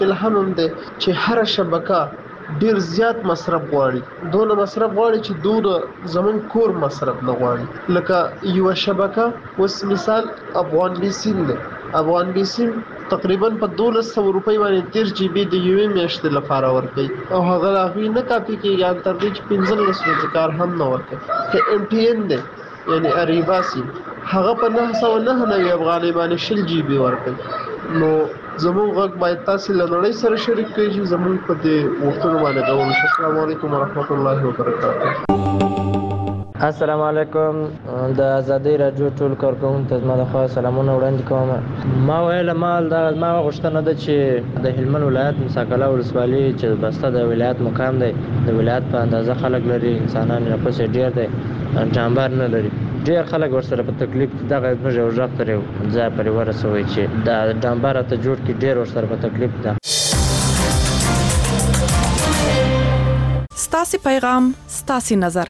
الهام هم دی چې هر شبکه ډیر زیات مصرف غواړي، دونه مصرف غواړي چې دونه زمون کور مصرف نه غواړي. لکه یو شبکه اوس مثال افغان بیسیم دی، افغان بیسیم تقریبا په 1200 روپۍ باندې 13 جی بی د یوې میاشتې لپاره ورکوي او هغه هغوی نه کافي کېږي ان تر دې چې 15 ورځې کار هم نه ورکوي. که ایم ټي ان دی یعنی اریبا سیم هغه په 999 افغانۍ باندې 20 جی بی ورکوي. نو زمون غږ باید تاسو له نړۍ سره شریک کړئ چې زمون په دې وختونو باندې ډول شي. السلام علیکم ورحمت الله وبرکاته. السلام علیکم. د ازادي رادیو ټول کارکونکو ته زما د خوا سلامونه وړاندې کوم. ما ویل ما غوښتنه ده چې د هلمند ولایت مساکله ولسوالي چې بسته د ولایت مقام دی، د ولایت په اندازه خلک لري، انسانان یې پسې ډیر دی، جانبار نه لري، ډیر خلک ورسره په تکلیف دغه موږ یو ځای تر یو ځای پورې ورسوي چې د جانبار ته جوړ کې ډیر ورسره په تکلیف ده. ستاسو پیغام ستاسو نظر.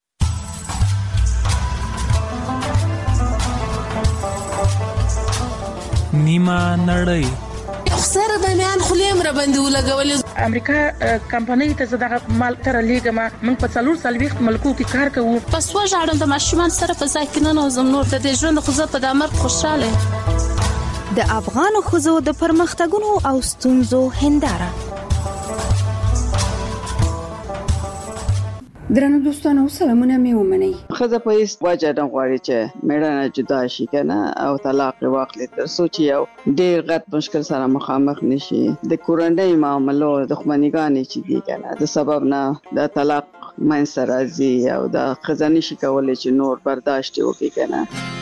نیمه نړۍ سره د میان خلیم را باندې ولګولې. امریکا کمپنۍ ته زداغه مال تر لیګه ما موږ په 4 ملکو کې کار کوو. پس وژاړم د ماشومان سره په ځای کې نه نوزم نور د ژوند خو زه په دمر خوشاله. د افغان خزو د پرمختګونو او ستونزو هنداره. درنو دوستانو سلامونه مې ومنئ. خزه په هیڅ وجه نه غواړي چې میړانه جدا شي کنه او طلاق واخلي تر څو چې یو ډیر غټ مشکل سره مخامخ نشي. د کورنۍ معاملو دښمنیګانې چې دي کنه د سبب نه د طلاق منځ راځي او د خزه نشي کولای چې نور برداشت وکړي کنه.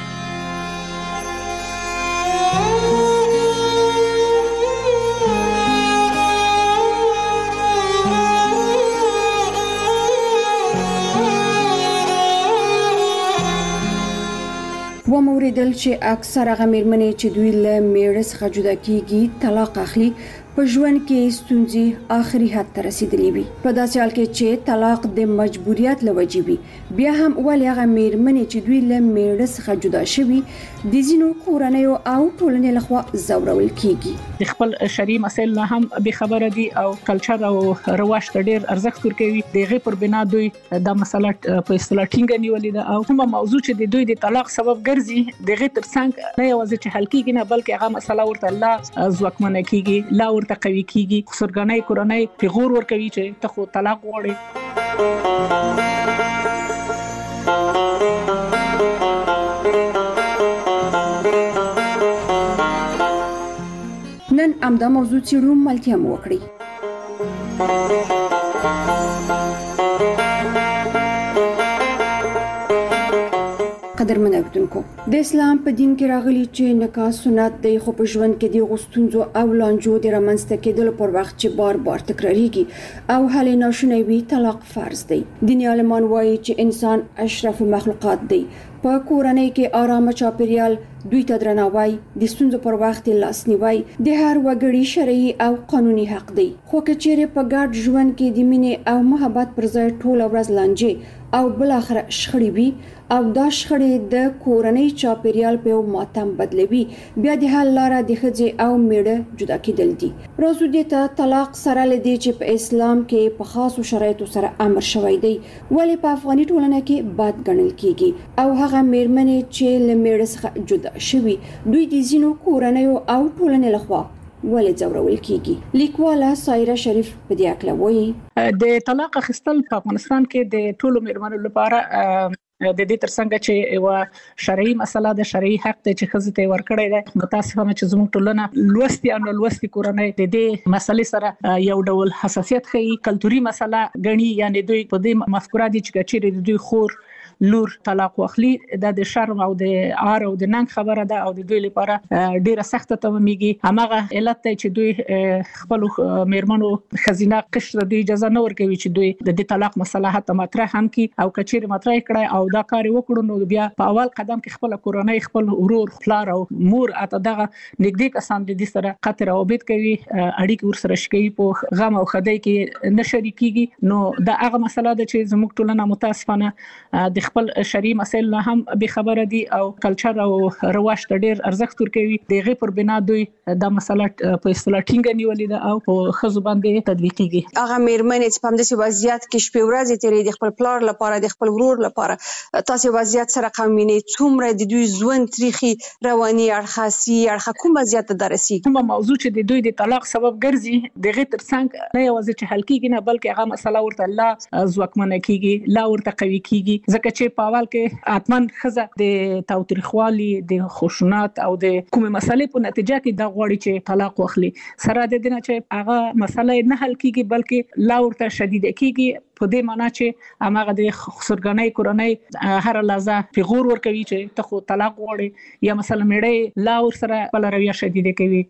و موریدل چې اکثر هغه میرمنې چې دوی له میړه څخه جدا کیږي طلاق اخلي په ژوند کې ستونزې آخري حد ته رسیدلې وي. په داسې حال کې چې طلاق د مجبوریت لوجې وي، بیا هم ولې هغه میرمنې چې دوی له میړه څخه جدا شوي د ځینو کورنیو او ټولنې لخوا ځورول کیږي. د خپل شرعي مسایل نه هم به خبره دي او کلچر او رواج ته ډیر ارزښت ورکوي. دغه پر بنا دوی د مسله په اصطلاح ټینګ نیولې ده او کومه موضوع چې د دوی د طلاق سبب ګرځي دغه ترڅنګ نه یوازې چې حل کیږي نه بلکې هغه مسله ورته لا ځواکمنه کیږي، لا ورته قوي کیږي. سرګنۍ کورنۍ پیغور ورکوي چې ته خو طلاق غواړې. نن امدا موضوع چیرو ملتیا مو وکړي. قدرمن اوریدونکو، د اسلام په دین کې راغلي چې نکاح سنت دی، خو په ژوند کې د غوښتنځو او لانجو د رامنځته کېدلو پر وخت چې بار بار تکراریږي او حل ناشونی وي طلاق فرض دی. دیني عالمان وایي چې انسان اشرف المخلوقات دی. په کورنۍ کې آرامه چاپیریال، دوی ته درناوی، د ستونزو پر وخت لاسنیوي د هر وګړي شرعي او قانوني حق دی. خو که چیرې په ګډ ژوند کې د مینې او محبت پر ځای ټول ورځ لانجې او بل اخر شخړې وي او دا شخړې د کورنۍ چاپیریال په ماتم بدلوي، بیا د حل لاره د ښځې او میړه جدا کېدل دي. راځو دې ته طلاق سره لدی چې په اسلام کې په خاصو شرایطو سره امر شوی دی، ولې په افغاني ټولنه کې بد ګڼل کیږي او هغه میرمنې چې له میړه څخه جدا شوي دوی د ځینو کورنیو او ټولنې لخوا ولې ځورول کیږي. لیکواله سایره شریف په دې اړه وایي د طلاق اخیستل په افغانستان کې د ټولو میرمنو لپاره د دې ترڅنګ چې یو شرعي مسله د شرعي حق ته چې خزه ته ورکړی دی. متاسفانه چې زموږ ټولنه لوستي او لوستي کورنۍ د دې مسلې سره یو ډول حساسیت ښيي، کلتوري مسله غني، یعنی دوی په دې مفکوره دي چې چیرې دوی خور لور طلاق واخلي د شرم او د عار او د ننګ خبره ده او د دوی لپاره ډیره سخته تمامېږي. همغه علت ته چې دوی خپل میرمنو خزینه قشر دوی اجازه نه ورکوي چې دوی د دې طلاق مسله حتی مطرح هم کی او کچېر مطرح کړي او دا کار وکړو نو بیا په اول قدم کې خپل کورنۍ، خپل ورور، پلار او مور اته دغه نږدې کسان د دې سره قطع روابط کوي، اړیکې ورسره شکي، په غم او خدای کې نه شریکيږي. نو دا هغه مسله ده چې زموږ ټولنه متاسفانه د خپل شرعي مسایل نه هم به خبره دي او کلچر او رواج ته ډیر ارزښت ورکوي. دغه پر بنا دوی د مسله په اصطلاح ټینګه نیولې ده او په خزو باندې تطبیقيږي. هغه میرمنې چې په همدې وضعیت کې شپې ورځې تیرې د خپل پلار لپاره د خپل ورور لپاره تاسو وضعیت سره قومینه څومره د دوی ژوند تاریخي رواني اړخاسي اړخ کوم وضعیت درسي کومه موضوع چې د دوی د طلاق سبب ګرځي دغه ترڅنګ نه یوازې چې حل کیږي نه بلکې هغه مسله ورته لا ځواکمنه کیږي لا ورته قوي کیږي ځکه چې په اول کې اتمن خزه د تاوتریخوالي د خشونت او د کومه مسلې په نتیجه کې د غوړي چې طلاق واخلي سره د دې نه چې هغه مسله نه حل کیږي بلکې لا ورته شدید کیږي په دې معنی چې هغه د خسرګنۍ کورنۍ هر لحظه پیغور ورکوي چې ته خو طلاق غواړي یا مثلا میړی لا ور سره بل رویه شدید کوي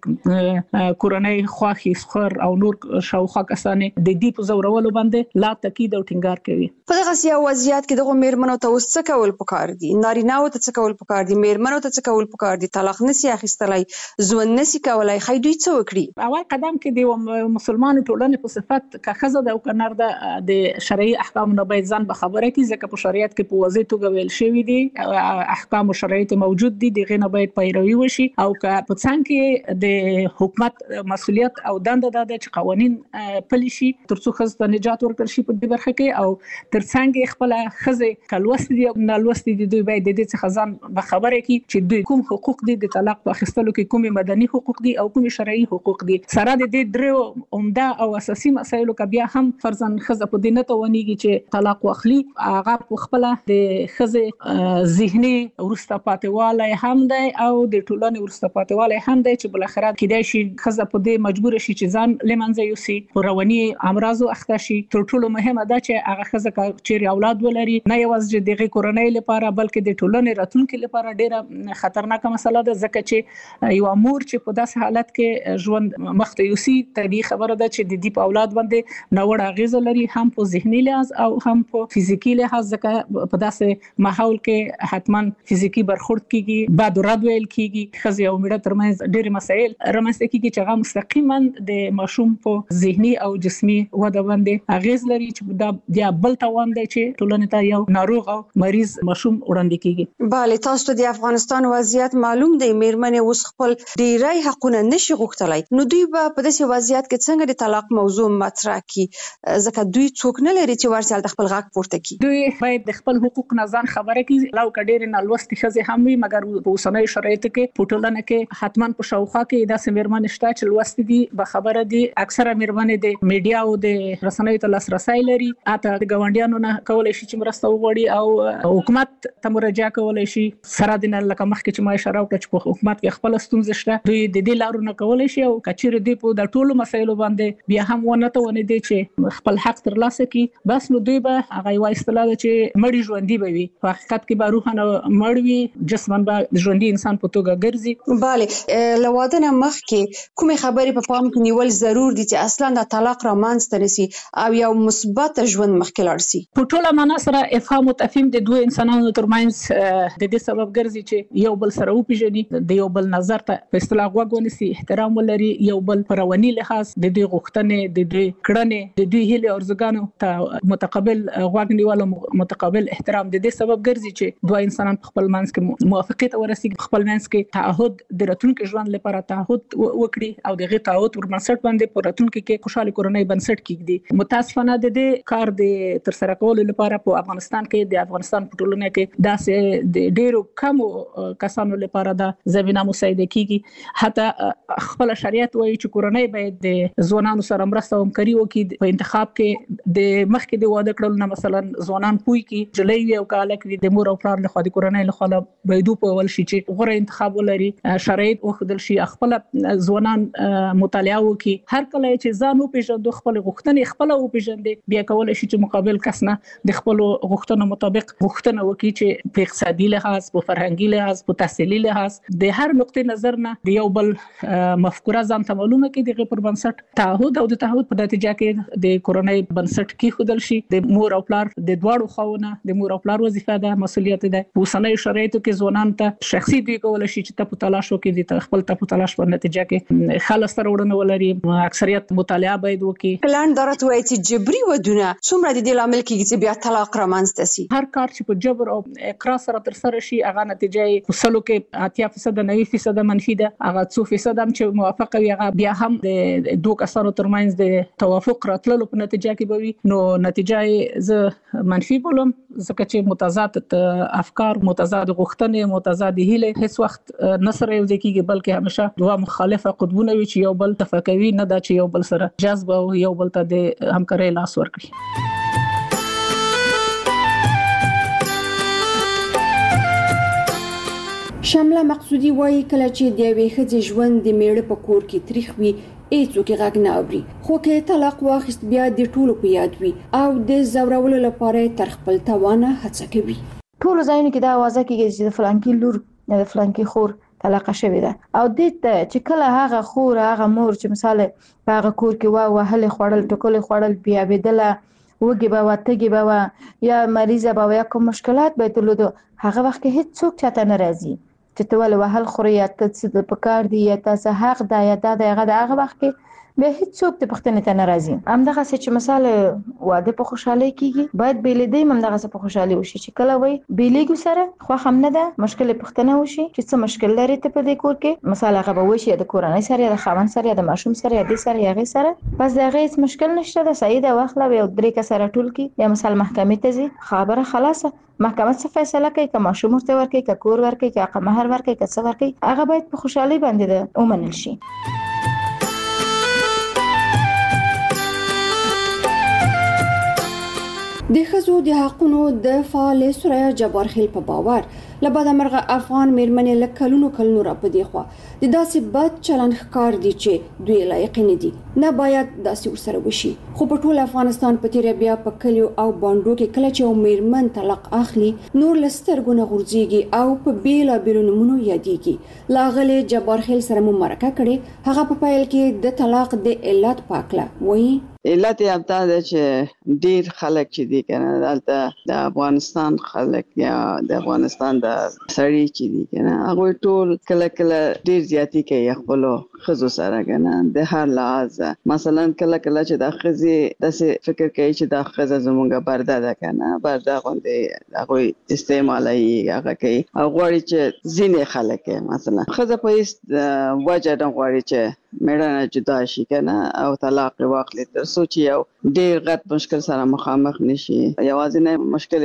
کورنۍ خواخي سخر او نور شاوخوا کسانه د دې په زورولو باندې لا تاکید او ټینګار کوي. په دغه سیاسي وضعیت کې دغه میرمنو ته څه کول پکار دي؟ نارینه او ته څه کول پکار دي؟ میرمنو ته څه کول پکار دي؟ طلاق نسی اخیستلای ژوند نسی کولای خای دوی څه وکړي؟ اول قدم کې د مسلمان ټولنې په صفت که خزه د او کنار د شرعي احکام نه باید ځان به خبره کی ځکه په شریعت کې په واضح توګه ویل شوی دي احکام او شرایط موجود دي دغه نه باید پیروي وشي او که په څنګه کې د حکومت مسؤلیت او دنده ده چې قوانين پلي شي ترڅو خزه نجات ورکړي شي په دې برخه کې او ترڅنګ خپل خزه کلوست دي او نلوست دي دوی باید د دې څخه ځان به خبره کی چې دوی کوم حقوق دي د طلاق په اخیستلو کې کوم مدني حقوق دي او کوم شرعي حقوق دي سره د دې درو عمده او اساسي مسایلو کې بیا هم فرضاً خزه په دینه ونیږي چې طلاق واخلي هغه په خپل د خزه ذهني ورسته پاتواله هم دی او د ټولنې ورسته پاتواله هم دی چې بل اخرت کېدای شي خزه په دې مجبور شي چې ځان لمنځه یوسي رواني امراض اخته شي. تر ټولو مهمه ده چې هغه خزه چې اولاد ولري نه یوازې د کورنۍ لپاره بلکې د ټولنې راتلونکو لپاره ډیره خطرناکه مسله ده ځکه چې یو امور چې په داسې حالت کې ژوند مخته یوسي طبيعي خبره ده چې د دې په اولاد باندې نوړ اغیزه لري هم په ذهني لحاظ او هم په فزیکی لحاظ ځکه په داسې ماحول کې حتما فزیکی برخورد کیږي بعد رد ویل کیږي خزي او مړه ترمنځ ډېر مسایل رامنځته کیږي چې هغه مستقیما د ماشوم په ذهني او جسمي وده باندې اغیز لري چې دا بیا بل توان دی چې ټولنې ته یو ناروغ او مریض ماشوم وړاندې کیږي. bale تاسو د افغانستان وضعیت معلوم دی میرمنې اوس خپل ډیری حقونه نشي غوښتلای نو دوی په داسې وضعیت کې څنګه د طلاق موضوع مطرح کی ځکه دوی څوک نه لري چې ورسره د خپل غږ پورته کی. دوی باید د خپل حقوق نه ځان خبره کړي لو کډیر نه لوستي خزه هم وي مګر په اوسنۍ شرایطو کې په ټولنه کې حتمان په شاوخوا کې داسې میرمنې شته چې لوستي دي به خبره دي اکثره میرمنې د میډیا او د رسنیو ته لاسرسي لري اته د ګاونډیانو نه کولای شي چې مرسته وغوړي او حکومت ته مراجعه کولای شي سره د نه لکه مخکې چې ما اشاره وکړه چې په حکومت کې خپل ستونزې شته دوی د دې لارو نه کولای شي او کچېر دی په د ټولو مسایلو باندې بیا هم ونه ته ونه دي چې خپل حق ترلاسه کړي بس نو دوی به هغه یو اصطلاح چې مړی ژوندۍ به وي په حقیقت کې به روحانه مړ وي جسمن به ژوندۍ انسان په توګه ګرځي. bale لوادنه مخکې کومه خبرې په پام کې نیول ضرور دي چې اصلا د طلاق رامنځته نشي او یو مثبت ژوند مخکې لاړ شي. په ټوله معنا سره افهام او تفهیم د دوه انسانانو ترمنځ د دې سبب ګرځي چې یو بل سره وپیژني د یو بل نظر ته په اصطلاح غوږ احترام ولري یو بل پرواني لحاظ د دې غوښتنې د دې کړنې د دوی هیله ارزګانو ته متقابل غوږ نیول متقابل احترام د دې سبب ګرځي چې دوه انسانان په خپل منځ کې موافقت ورسېږي خپل منځ کې تعهد د راتلونکي ژوند لپاره تعهد وکړي او دغه تعهد پر بنسټ باندې په راتلونکي کې خوشاله کورنۍ بنسټ کېږي. متاسفانه د دې کار د تر سره کولو لپاره په افغانستان کې د افغانستان په ټولنه کې داسې د ډېرو کم کسانو لپاره د زمينه مساعده کیږي حتی خپل شریعت وایي چې کورنۍ باید د ځوانانو سره مرسته او همکاري وکړي په انتخاب کې د مخکې د واده کړل نه مثلا ځوانان پوي کې جلې او کالک د مور او پلار له خوا د کورنۍ له خوا باید په ول شي چې غوړه انتخاب ولري شرایط او خدل شي خپل ځوانان مطالعه وکړي هر کله چې ځان او پیژندو خپل غوښتنې خپل او پیژندې بیا کولای شي چې مقابل کس نه د خپل غوښتنو مطابق غوښتنه وکړي چې په اقتصادي لحاظ په فرهنګي لحاظ په تحصیلي لحاظ د هر نقطې نظر نه د یو بل مفکوره ځان ته معلومه کړي دغه پر بنسټ تعهد او د تعهد په نتیجه کې د کورنۍ بنسټ کې خودل شي د مور او پلار د دواړو خواونه د مور او پلار وظیفه ده مسولیت ده اوسنۍ شرایطو کې ځوانان ته شخصي دی کول شي چې ته په تلاش وکړي ته خپل ته په تلاش په نتیجه کې خلاص سره وړنه ولري اکثریت مطالعه باید وکړي پلان درته وایي چې جبري ودونه څومره د دې لامل کېږي چې بیا طلاق رامنځته شي هر کار چې په جبر او اقرار سره تر سره شي هغه نتیجه یې سلو کې 80% 90% منفي ده هغه 2% هم چې موافقه وي هغه بیا هم د دوه کسانو ترمنځ د توافق راتللو په نتیجه کې به وي نو نتیجه یې زه منفي بولم ځکه چې متضاد افکار متضاد غوښتنې متضاد هیله هیڅ وخت نه سره یو ځای کېږي بلکې همیشه دوه مخالفه قطبونه وي چې یو بل تفکوي نه دا چې یو بل سره جذب او یو بل ته د همکارۍ لاس ورکړي شمله مقصودی وایي کله چې د یوې ښځې ژوند د میړه په کور کې تریخ وي هیڅوک غږ نه اوري خو کې طلاق واخیست بیا د ټولو په یاد وي او د زورولو لپاره تر خپل توانه هڅه کوي ټول ځایونه کې دا आवाज کېږي چې د فلانکی لور یا د فلانکی خور طلاق شوی ده او د چې کله هغه خور هغه مور چې مثال په هغه کور کې وهله خوړل ټکول خوړل بیا بدله وګي به واتګي به یا مریضه به یا کوم مشکلات به تلودو هغه وخت کې هیڅ څوک چاته ناراضي چې ته ول وهل خوري یا ته د پکار دی یا تاسو حق دا یا دا هغه وخت کې به هیڅ څوک ته پښتنه ته ناراضي همدغه چې مثال واده په خوشاله کیږي باید بیلیدې همدغه په خوشاله وشي چې کله وای بیلیګو سره خو هم نه ده مشکل پښتنه وشي چې څه مشکل لري ته په دې کور کې مثال هغه به وشي د کورنۍ سره یا د خاوند سره یا د ماشوم سره یا د سره یا غي سره بس دا هیڅ مشکل نشته د سعید واخله یو درې کا سره ټول کی یا مثال محکمې ته ځي خبره خلاصه محکمه څه فیصله کوي که ماشوم ورته ورکړي که کور ورکړي که مہر ورکړي که څه ورکړي هغه باید په خوشحالي باندې ده ومنل شي د ښځو د حقونو د فعال سوریا جبار خیل په باور لبدا مرغه افغان میرمنې لکلونو را پدې خو د داسې بد چلند ښکار دي چې دوی لایق نه دي نه باید داسې ورسره وشي خو په ټول افغانستان په تیر بیا په کلیو او باندو کې کله چې میرمن طلاق اخلي نور لسترګونه غورځيږي او په بیلا بیرونمونو یادېږي لاغله جبار خیل سره مرکه کړي هغه په پایل کې د طلاق د علت پاکله وایي علت یې همدا ده چې ډیر خلک چې دي کنه دلته د افغانستان خلک یا د افغانستان د سړي چې دي کنه هغه ټول کله ډیر زیاتی کوي خپل خزو سره کنه د هر لحاظ مثلا کله چې د خزي داسې فکر کوي چې د خزه زمونږه برده ده کنه برده غوندې هغه استعمالي هغه کوي او غواړي چې ځینې خلک مثلا خزه په هیڅ وجه نه غواړي چې میړه جدا شي کنه او طلاق واخلي تر سوچ یو ډیر غټ مشکل سره مخامخ نشي یوازې نه مشکل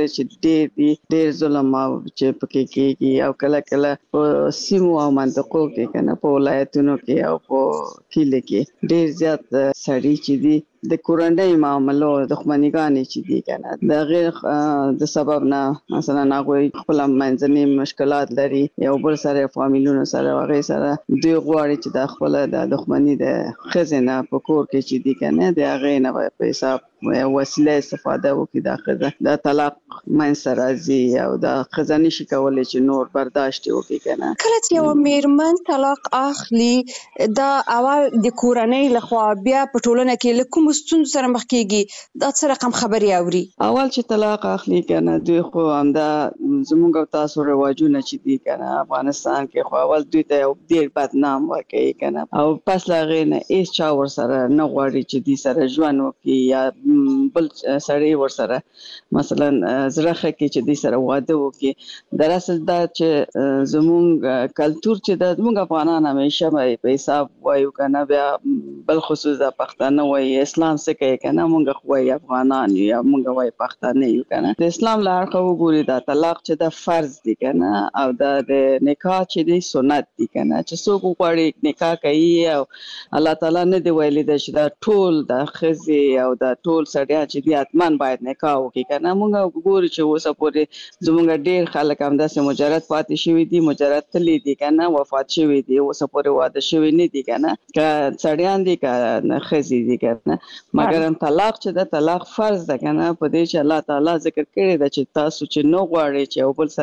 چې ډیر ظلم او چې پکې کېږي او کله په سیمو او منطقو کې کنه په ولایتونو کې او په کلی کې ډیر زیات سړي چې دي د کورنۍ معاملو د دښمنیګانې چې دي کنه د غیر د سبب نه مثلا هغه خپل منځني مشکلات لري یو بل سره فامیلونو سره هغه سره دوی غواړي چې د خپل د دښمنۍ د خزینه په کور کې چې دي کنه د هغه نه په حساب وسیله استفاده وکړي د خزه د طلاق من سره زی او د خزانه شي کولای چې نور برداشت وکړي کنه کله چې یو میرمن طلاق اخلي دا اول د کورنۍ لخوا بیا په ټولنه کې لکه ستونزې سره مخ کېږي دا څه رقم خبري اوري اول چې طلاق اخلي کنه دوی خو همدا زموږ تاسو رواجونه چې دي کنه افغانستان کې خو اول دوی ته ډیر بدنام ورکوي کنه او پس لاغې نه هیڅ چا ور سره نه غواړي چې دې سره ژوند وکړي یا بل سړی ور سره مثلا زړه کې چې دې سره واده وکړي دراصل دا چې زموږ کلچر چې د زموږ افغانان همیشه په حساب وایو کنه بیا بل خصوص د پښتانه وایي اسلام څه کوي کنه موږ خو وایي افغانان یا موږ وایي پښتانه یو کنه د اسلام لار خو ګوري دا طلاق چې د فرض دي کنه او د نکاح چې دی سنت دي کنه چې څوک غواړي نکاح کوي او الله تعالی نه دی ویلي چې دا ټول د خزي او د ټول سړیا چې دی اتمن باید نکاح وکړي کنه موږ ګوري چې اوسه پورې زموږ ډیر خلک هم داسې مجرد پاتې شوی دي مجرد تللی دي کنه وفات شوی دي اوسه پورې واده شوی نه دي کنه که سړیان دي که خزي دي کنه مګر طلاق چې د طلاق فرض ده کنه په دې چې الله تعالی ذکر کړی دا چې تاسو چې نو غواړي چې او بل سره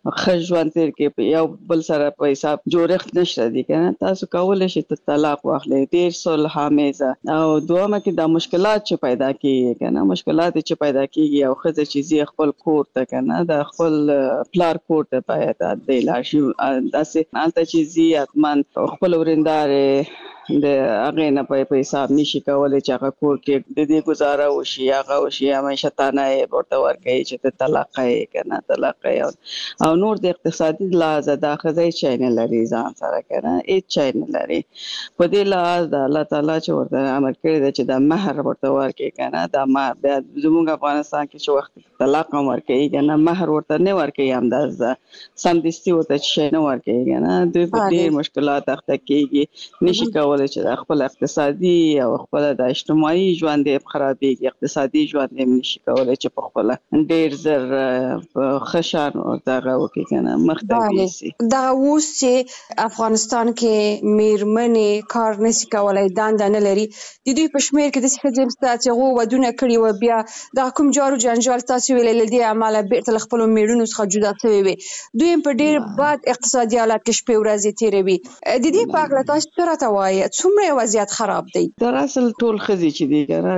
خځوان تیر کې یو بل سره په حساب جوړښت نشته دي کنه تاسو کولای شئ طلاق واخلئ ډیر صلح آمیزه او دوامه کې د مشکلات چې پیدا کیږي کنه مشکلات چې پیدا کیږي او خځه چې زی خپل کور ته کنه د خپل پلار کور ته پاتې دی لاشي داسې حالت چې زی اتمن خپل ورندار د هغه نه په حساب نشي کولای چې هغه کور کې د دې گزاره وشي هغه وشي همیشه تانه ورته ورکړي چې طلاق یې کنه طلاق یې او نور د اقتصادي لحاظ د خځې چای نه لري ځان سره کنه هیڅ چای نه لري په دې لحاظ د الله تعالی چې ورته امر کړی دی چې د مہر ورته ورکړي کنه د مہر د زموږ افغانستان کې چې وخت طلاق ورکړي کنه مہر ورته نه ورکړي همداز سمدستي ورته شي نه ورکړي کنه دوی په ډېر مشکلات اخته کیږي نشي کولای چې خپل اقتصادي او خپل د اجتماعي ژوند یې خرابېږي اقتصادي ژوند یې نشي کولای چې په خپل ډېر زر خشان او دغه وکړي کنه مختلفي سي دا اوس چې افغانستان کې میرمنې کار نشي کولای دانده نه لري د دوی په شمیر کې د څه ځم چې غو ودونه کړی و بیا د کوم جارو جنجال تاسو ویل لدی عمله بیرته خپل میړونو څخه جدا شوی وي دوی په ډېر بد اقتصادي حالت کې شپې ورځې تیروي د دې په اړه تاسو څه راته وایي څومره وضعیت خراب دی در اصل ټول خزي چې دی کنه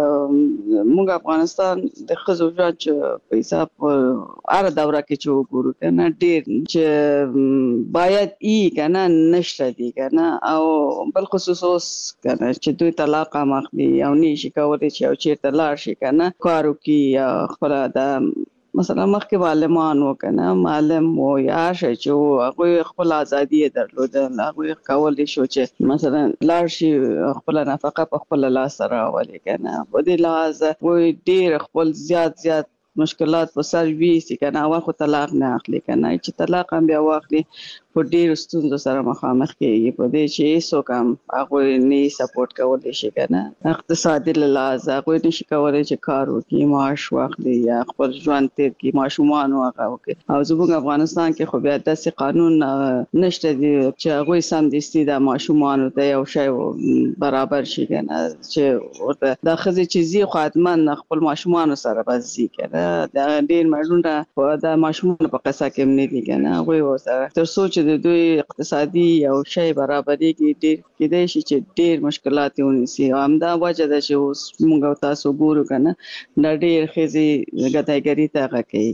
ک موږ افغانستان د خزو ژوند په حساب اره دوره کې چې وګورو کنه ډیر چې باید ای کنه نشته دی کنه او بل خصوص اوس کنه چې دوی طلاق مخدي او نشي کولای چې او چیرته لاړ شي کنه کارو کې خپل د مثلا مخکې معلمان وکنه معلم و یا شي چې هغه خپل ازادي درلوده هغه کولای شو چې مثلا لاړ شي خپل نفقه په خپل لاس راولي کنه په دې لحاظ وې ډیر خپل زیات مشکلات په سر وی سي کنه او خو طلاق نه اخلي کنه چې طلاق هم بیا واخلي په ډیر ستونزو سره مخامخ کیږي په دې چې هیڅ کم هغه نه سپورټ کولای شي کنه اقتصادي لحاظ هغه نشي کولای چې کار وکړي معاش واخلي یا خپل ژوند تیر کې ماشومان هغه وکړي او زموږ افغانستان کې خو بیا داسې قانون نشته دی چې هغه سم دستي د ماشومان ته یو شی برابر شي کنه چې ورته د خزې چې زی خدمت خپل ماشومان سره بزي کنه د ډیر مړونه د ماشومان په قصه کې نه دي کنه هغه سره تر سوچ د دوی اقتصادي او شی برابرۍ کې ډیر کېدای شي چې ډیر مشکلات ونیسي همدا وجه ده چې اوس موږ تاسو ګورو کنه د ډیر خزي غتایګری ته کوي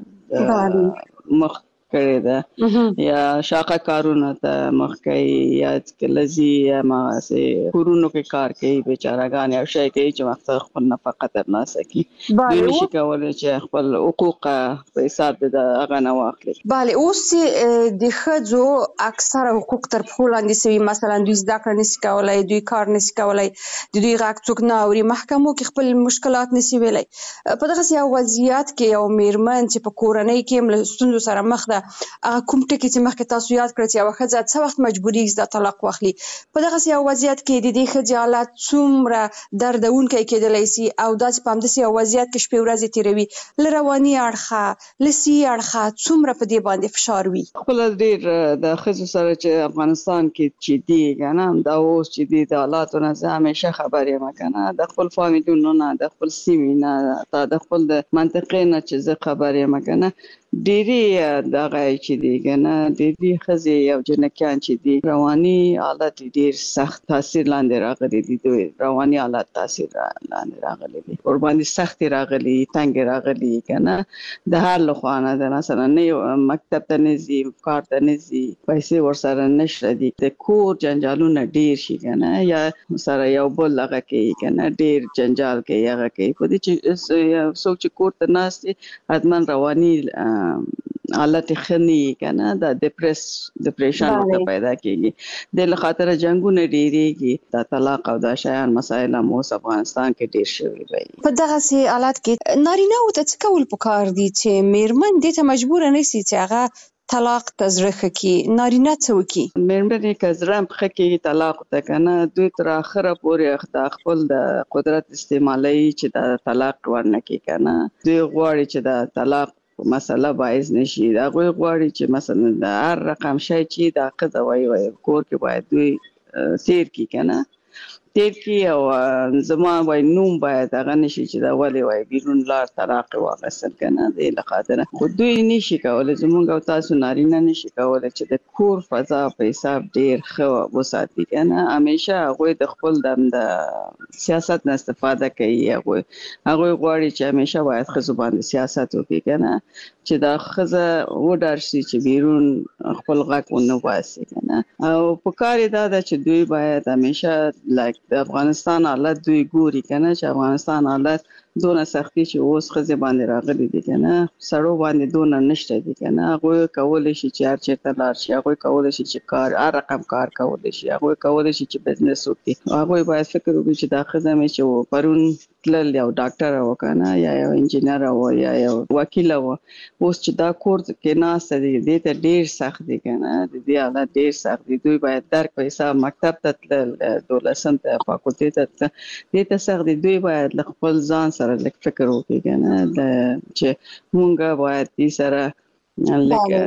کنه مخ کړی ده یا شاقه کارونه ته مخ کوي یا کلزي یا ما سه کورونو کې کار کوي بیچارهګان او شي کوي چې وخت خپل نفقه ترلاسه کوي دوی نشي کولای چې خپل حقوق په حساب د هغه نه واخلي bale اوس د خځو اکثره حقوق تر پخو لاندې سوي مثلا دوی زده کړه نشي کولای دوی کار نشي کولای د دوی غاک څوک نه اوري محکمو کې خپل مشکلات نشي ویلای په دغه سیاسي وضعیت کې یو میرمن چې په کورنۍ کې ملستون سره مخ ده کوم ټکی چې مخکې تاسو یاد کړئ چې یو ښځه څه وخت مجبوري د طلاق واخلي په دغه یو وضعیت کې د دې ښځې حالت څومره دردونکی کېدلی سي او داسې په همداسې یو وضعیت کې شپې ورځې تېروي له رواني اړخه له سي اړخه څومره په دې باندې فشار وي خپل ډېر د ښځو سره چې افغانستان کې چې دی کنه دا اوس چې دی د حالاتو نه زه همیشه خبر یم کنه د خپل فامیلونو نه د خپل سیمې نه د خپل د منطقې نه چې زه خبر یم کنه ډېری دغه چې دی کنه ډېری خزې او جنکیان چې دی رواني حالت ډېر سخت تاثیر لاندې راغلي دي دوی رواني حالت تاثیر لاندې راغلي دي ور باندې سخت راغلي تنګ راغلي کنه د هر لخوانه د مثلا نه مکتب ته نزي کار ته نزي پیسې ور سره نشته دي د کور جنجالونه ډېر شي کنه یا سره یو بل هغه کوي کنه ډېر جنجال کوي هغه کوي په دې چې څوک چې کور ته ناست حتمن رواني حالت خني کنه د ډیپریشن ورته پیدا کیږي د لخاطر جنگونه ډیریږي د طلاق او د شایان مسایل مو افغانستان کې ډیر شوی وي په دغه سي حالات کې نارینه او د څکول پکار دي چې میرمن د ته مجبور نه سي چې هغه طلاق تزرخه کی نارینه څه وکي مېرمنې کزرم خکې طلاق ته کنه دوی تر اخره پورې خپل د قدرت استعمالي چې د طلاق ورنکي کنه دوی غواړي چې د طلاق مسله باعث نشي دا غواړي چې مثلا د هر رقم شي چې د قضا وای کور کې باید دوی سیر کی کنه تیر کی او زما وای نوم باید هغه نشي چې دا ولې وای بیرون لار طلاق واغسل کنه د لخاطر خو دوی نشي کولای زمونږ او تاسو نارینه نشي کولای چې د کور فضا په حساب ډیر ښه وساتي کنه همیشه هغه د خپل د سیاست نه استفاده کوي هغه غواړي چې همیشه باید خزو باندې سیاست وکړي کنه چې دا خزه وډار شي چې بیرون خپل غږ ونه واسي کنه او په کار دا چې دوی باید همیشه لایک د افغانستان حالت دوی ګوري کنه چې افغانستان حالت دونه سختي چې اوس خزه باندې راغلي دي کنه سړو باندې دونه نشته دي کنه هغه کولای شي چې هر چیرته لار شي هغه کولای شي چې کار هر رقم کار کولای شي هغه کولای شي چې بزنس وکړي هغه باید فکر وکړي چې دا خزه مې چې پرون تل یو ډاکټر او کنه یا یو انجینر او یا یو وکیل او اوس چې دا کور کې ناست دي دې ته ډیر سخت دي کنه دې حالت ډیر سخت دي دوی باید درک په حساب مکتب ته تل دولسم ته فاکولټي ته دې ته سخت دي دوی باید خپل ځان سره لک فکر وکړي کنه چې مونږه باید دې سره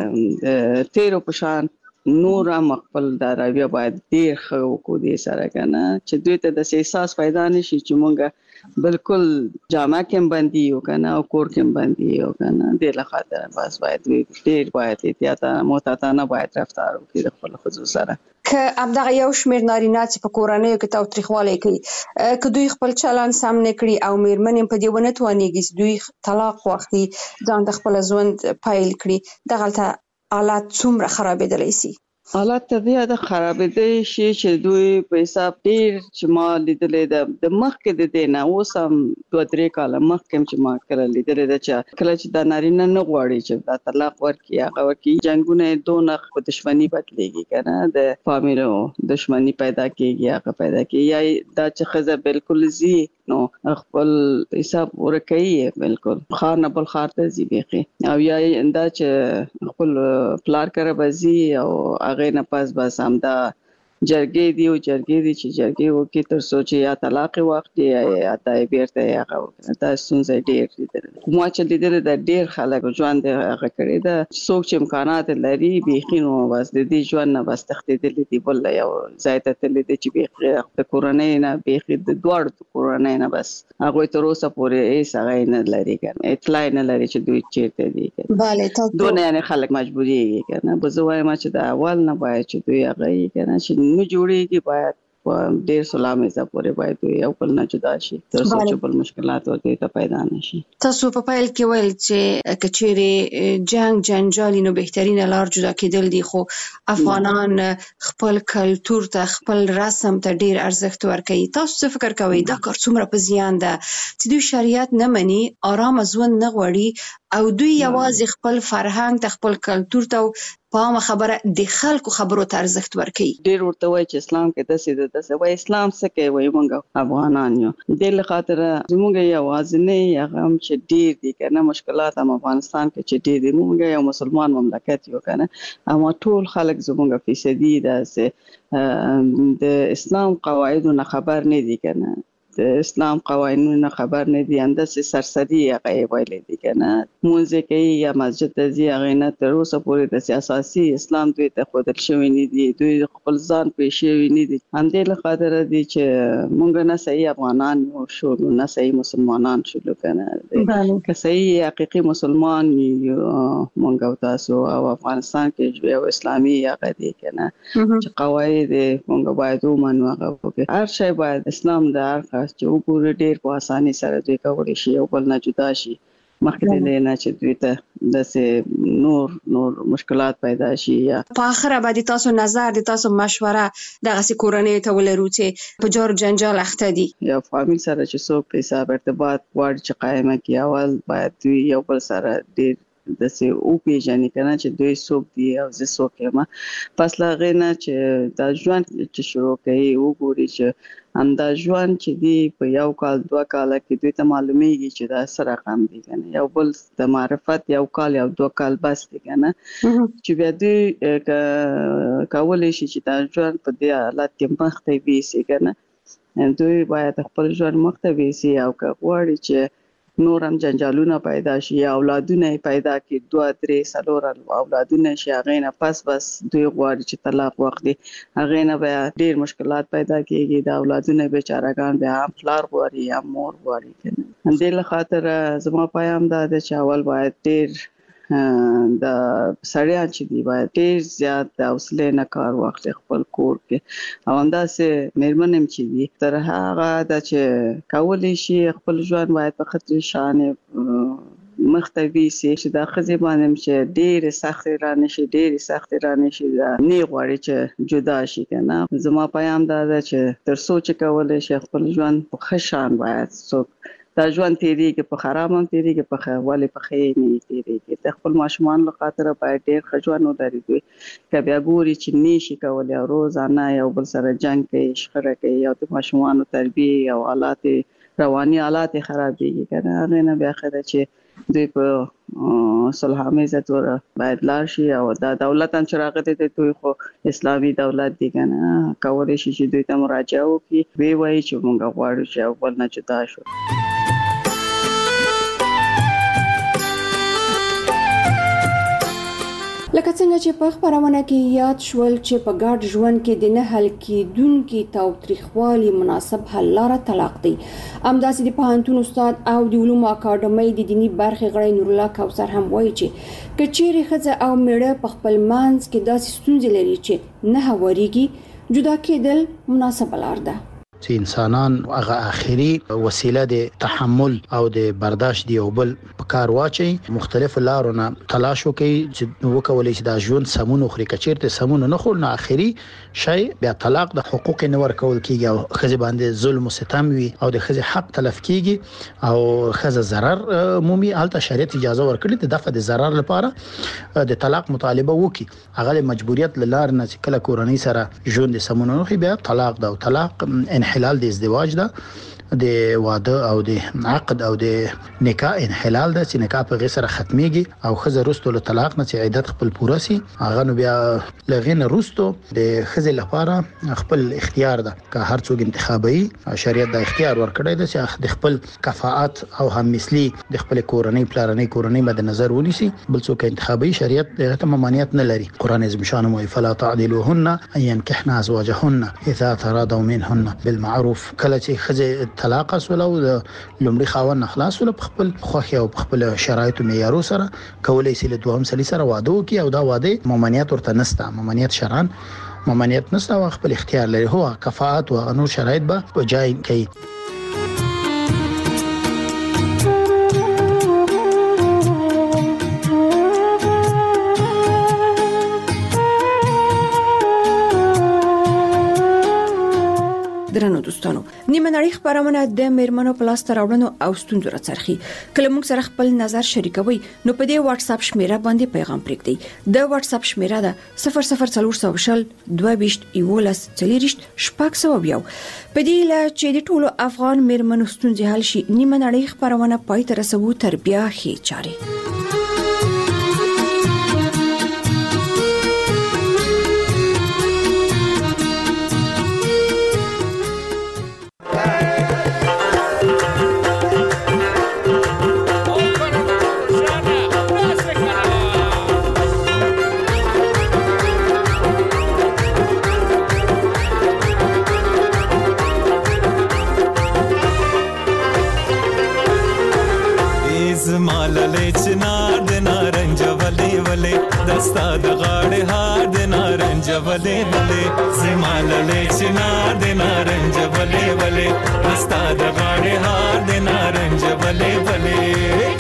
لکه تیرو پشان نور مخبل دا راویا باید ډیر خو کو دې سره کنه چې دوی ته د احساس پیدا نشي چې مونږه بالکل جامع کې باندې یو کنه او کور کې باندې یو کنه د لخاطر بس باید ډیر باید محتاطانه باید رفتار وکړي خپل خصوص سره که همدغه یو شمېر نارینه چې په کورنیو کې تاوتریخوالی کوي که دوی خپل چلند سم نه کړي او میرمنې په دې ونه توانېږي چې دوی طلاق واخلي ځان د خپل ژوند پیل کړي دغلته حالات څومره خرابېدلی شي حالات ته د خرابېدای شي چې دوی په حساب ډیر چې ما لیدلې د مخکې د دینه اوس هم 2-3 کاله مخکې چې ما کله لیدلې د چې کله چې د نارینه نه غواړي چې دا طلاق ورکړي هغه ورکړي جنگونه دونه په دښمنی بدلېږي کنه د فامیلو دښمنی پیدا کېږي هغه پیدا کېږي یا دا چې خزه بالکل زی نو خپل حساب ورکړي بالکل خار نه بل خار ته زی بيخي او یا دا چې خپل پلار کرے بزي او هغه نه پاس بس هم دا جرګې دی چې جرګې وکړي تر سوچي یا طلاق واخلي یا تای بیرته هغه دا سنځ ډیر دي مو چې لیدل د ډیر خلک ژوند هغه کړی دا څوک چې امکانات لري بيخینو بس د دې ژوند نه بس تختیدل دي بل یو زیاته تل دي چې بيخي د کورنۍ نه بيخي د دوړ کورنۍ نه بس هغه تر اوسه پورې هیڅ هغه نه لري کنه اطلاع نه لري چې دوی چیرته دي bale تاسو دونه یعنی خلک مجبوري کنه بزوای ما چې د اول نه باید چې دوی هغه کنه چې نو جوړيږي باید ډیر سلامه زپورې باید یو بل نه جدا شي تر څو چې بل مشکلات ورته پیدا نشي تاسو په پایل کې ویل چې کچېره جنگ جنجال نو بهترین لار جدا کېدل دي خو افغانان خپل کلچر ته خپل رسم ته ډیر ارزښت ورکوي تاسو څه فکر کوئ دا کار څومره په زیان ده چې دوی شریعت نه مني آرام ژوند نه غواړي او دوی یوازې خپل فرهنګ ته خپل کلچر ته په خبره د خلکو خبرو ته ارزښت ورکوي ډیر ورته وایي چې اسلام کې د وای اسلام څه کوي وای مونږ افغانان یو د خاطر زموږ یو وازنه هغه هم چې ډیر دي کنه مشکلات هم افغانستان کې چې ډیر دي مونږ یو مسلمان مملکت یو کنه اما ټول خلک زموږ فیصدي د اسلام قواعد نه خبر نه دي کنه د اسلام قوانینو نه خبر نه دي انداسه سرسدي هغه ویلې دي کنه مونږ کې یا مسجد ته ځي هغه نه تر اوسه پورې د سیاسي اسلام دوی ته خودل شوی نه دي دوی خپل ځان پېښوي نه دي همدې له خاطر دي چې مونږ نه صحیح افغانان شو نه صحیح مسلمانان شو کنه که صحیح حقيقي مسلمان مونږ تاسو او افغانستان کې یو اسلامي هغه دي کنه چې قواعد مونږ باید ومنو هغه هر شی باید اسلام د هر چې وګوره ډیر په اساني سره دوی کولی شي او بل نه جدا شي مخکې دې نه چې دوی ته داسې نور مشکلات پیدا شي یا په اخره باندې تاسو نظر دي تاسو مشوره دغه سي کورنۍ ته ولرو چې په جوړ جنجال اخته دي یا فامیل سره چې څوک په حساب ارتباط واړ چې قائمه کی اول باید دوی یو بل سره ډیر داسې او پیژنې کنه چې دوی څوک دي او زه څوک یم پس لا غنه چې دا ژوند چې شروع کوي وګوري چې همدا ژوند چې دی په یو کال 2 کال کې دوی ته معلومیږي چې دا سره رقم دي کنه یو بل د معرفت یو کال یا 2 کال بس دي کنه چې بیا دوی کولای شي چې دا ژوند په دې حالت کې مخته وي سي کنه دوی باید خپل ژوند مخته وي سي او که غواړي چې نور هم جنجالونه پیدا شي، اولادونه پیدا کی 2 3 4 اولادونه شي، هغه نه پس بس دوی غواړي چې طلاق واخلي، هغه نه بیا ډیر مشکلات پیدا کیږي، د اولادونه بیچارهګان بیا هم پلار غواړي یا مور غواړي کنه. دې له خاطر زما پیغام دا دی چې اول باید ډیر د سړیان چې دی باید ډیر زیات د حوصله نه کار واخلي خپل کور کې، او همداسې میرمنې چې دی تر هغه د چې کولی شي خپل ژوند باید په خطر شان مختوي سي چې د خځې باندې چې ډیر سخت را نشي نه غواړي چې جدا شي کنه. زما پیغام دا دی چې تر سوچ کولای شي خپل ژوند په خشان باید څوک دا ژوند تیریږي، په خراب هم تیریږي، په خواله په خې نه تیریږي. د خپل ماشومان له خاطر باید ډیر خجوان ودرې دوی که بیا ګوري چې نشي کولای او روزانه یو بل سره جنگ کوي، شخړه کوي، او د ماشومان تربیه او حالات رواني حالات خرابېږي کنه. هغه نه بیا خره چې دوی په صلح امیزه تور باید لار شي، او دا دولت هم چې راغلی دی دوی خو اسلامي دولت دی کنه، کولی شي چې دوی ته مراجعه وکړي، وی وایي چې موږ غواړو چې اول نه جدا شو. لکه څنګه چې په خبرونه کې یاد شول چې په ګډ ژوند کې د نه حل کېدونکي تاوتریخوالي مناسب حل لاره طلاق دی. همداسې د پوهنتون استاد او د علومو اکاډمۍ د دینی برخې غړی نور الله کوثر هم وایي چې که چیرې ښځه او میړه په خپل منځ کې داسې ستونزې لري چې نه هوارېږي، جدا کېدل مناسبه لار ده. چې انسانان هغه اخري وسیله د تحمل او د برداشت دی او بل په کار واچي، مختلف لارونه تلاش وکړي چې وکولای شي د ژوند سمون خوري. کچیرته سمون نه خور نه اخري شي بیا طلاق د حقوق نه ورکول کیږي، او خځه باندې ظلم او ستم وي او د خځه حق تلف کیږي او خځه ضرر مومي. البته شریعت اجازه ورکړي د دفع د ضرر لپاره د طلاق مطالبه وکړي، هغه مجبوریت لار نه چې کله کورنۍ سره ژوند سمون نه خوري بیا طلاق ده. او طلاق انحلال د ازدواج ده، د واده او د عقد او د نکاح انحلال ده چې نکاح په غیر ختميږي او خزه رستو له طلاق نه چې عدت خپل پوره سي، هغه نو بیا لغینه رستو د خزه لپاره خپل اختیار ده که هر څوک انتخابي. شریعت د اختیار ورکړی ده چې د خپل کفاءت او هم مثلی د خپل کورنۍ مد نظر ونیسي، بل څوک انتخابي شریعت ته ممانعت نه لري. قران عظیم شان مو فلا تعدلوهن ان ينكحن ازواجهن اذا تراضوا منهن بالمعروف. کله چې خزه طلاق سول او لومړي خاوند خلاص ول په خپل خوخي او په خپل شرایط معیارو سره کولای شي له دوهم سړي سره واده وکي، او دا واده ممانعت ورته نسته، ممانعت شرعاً ممانعت نسته او خپل اختیار لري. هو کفاءت او نور شرایط به په جای کوي. درنو دوستانو، نیمه نړۍ خبرونه د میرمنو پلاس تراوړنو او ستونزو راڅرخي. کله موږ سره خپل نظر شریکوي نو په دې واتس اپ شمیره باندې پیغام پرېږدئ. د واتس اپ شمیره ده 00400 22 11 40 شپږ. په دې لا چې د ټولو افغان میرمنو ستونزې حل شي، نیمه نړۍ خبرونه پای ته رسوي تر بیا هي چاري. دستا د غاړې هار د نارنج ولې ولې زماله چنار د نارنج ولې ولې دستا د غاړې هار د نارنج ولې ولې.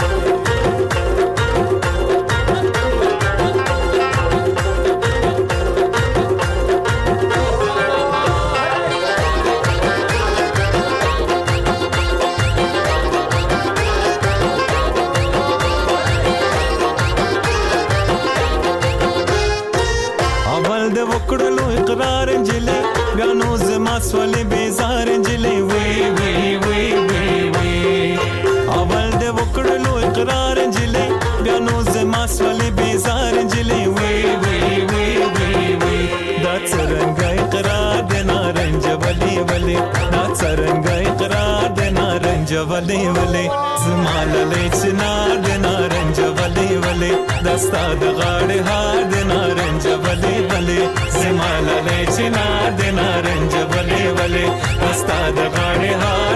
سولې بیزار انجلې وی وی وی وی وی اول د وکړلو اقرار انجلې بیا نو زما سولې بیزار انجلې وی وی وی وی وی دا څرنګه اقرار د نارنج ولې ولې دا څرنګه اقرار د نارنج نارنج ولې ولې زماله چنار د نارنج ولې ولې دستا د غاړې هار د نارنج ولې ولې زماله چنار د نارنج ولې ولې دستا د غاړې هار